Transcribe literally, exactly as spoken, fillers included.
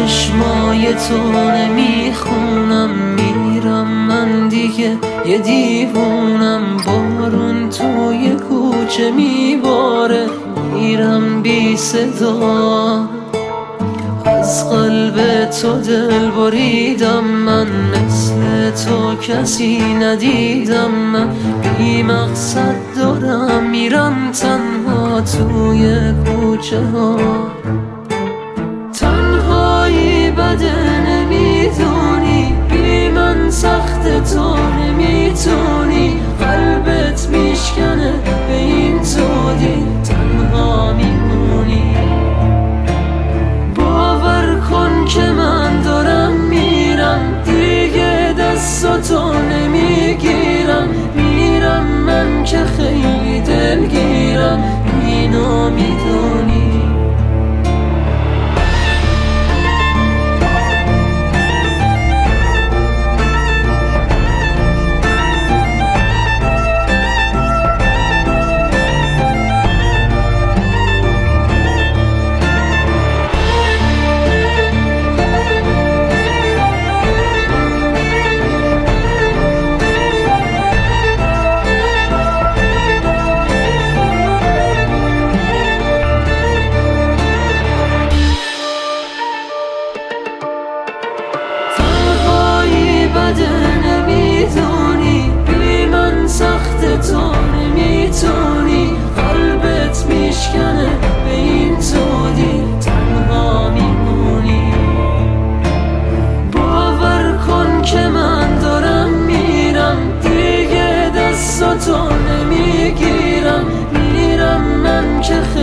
چشمای تو نمیخونم، میرم من دیگه یه دیوونم. بارون توی کوچه میباره، میرم بی صدا. از قلب تو دل بریدم من، مثل تو کسی ندیدم من. بی مقصد دارم میرم تنها توی کوچه ها. تنهایی بده نمیدونی، بی من سخت تو نمیتونی. قلبت میشکنه به این زودی، تنها میمونی. باور کن که من دارم میرم، دیگه دستاتو نمیگیرم. میرم من که خیلی دلگیرم، اینو میدونی. نمیدونی بی من سخت تو نمیتونی. قلبت میشکنه به این زودی، تنها میمونی. باور کن که من دارم میرم، دیگه دستاتو نمیگیرم. میرم من که